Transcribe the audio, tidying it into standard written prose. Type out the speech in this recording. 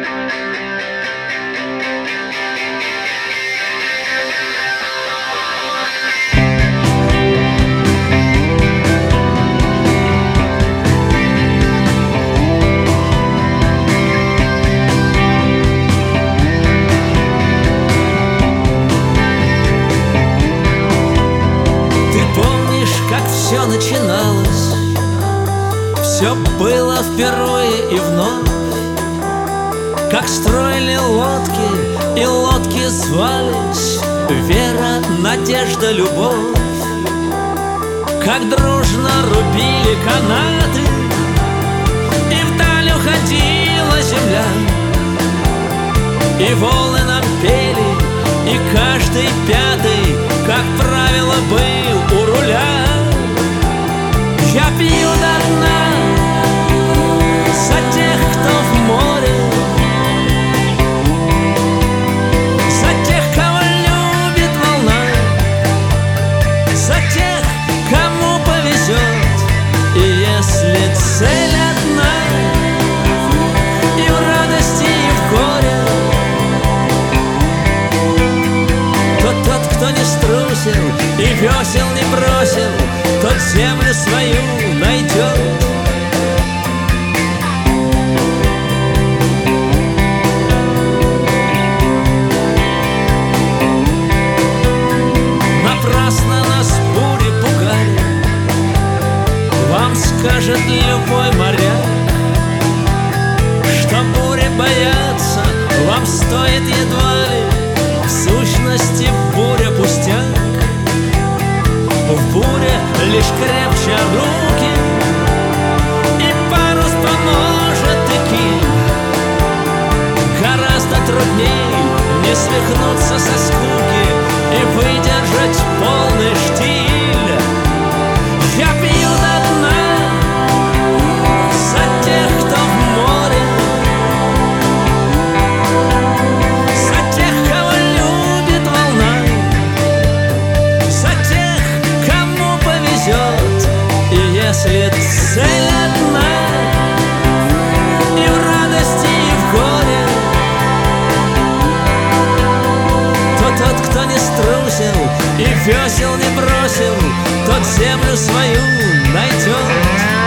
Все начиналось, все было впервые и вновь. Как строили лодки, и лодки звались вера, надежда, любовь. Как дружно рубили канаты, и вдаль уходила земля. И волны нам пели, и каждый пятый, как правило, был у руля. Я пью до дна за тех, кто в море, за тех, кого любит волна, за тех, кому повезет. И если цель одна, и в радости, и в горе, то тот, кто не струсил и весел не бросил, тот землю свою найдет. Напрасно нас бури пугали, вам скажет любой моряк, что бури бояться вам стоит едва ли, в сущности буря пустяк. В буре лишь крепче руки, и парус поможет и киль. Гораздо трудней не свихнуться со скуки и выдержать полный штиль. Я пью до дна за тех, кто в море, за тех, кого любит волна, за тех, кому повезет. И если цель одна, и в радости, и в горе, то тот, кто не струсил и весел не бросил, тот землю свою найдет.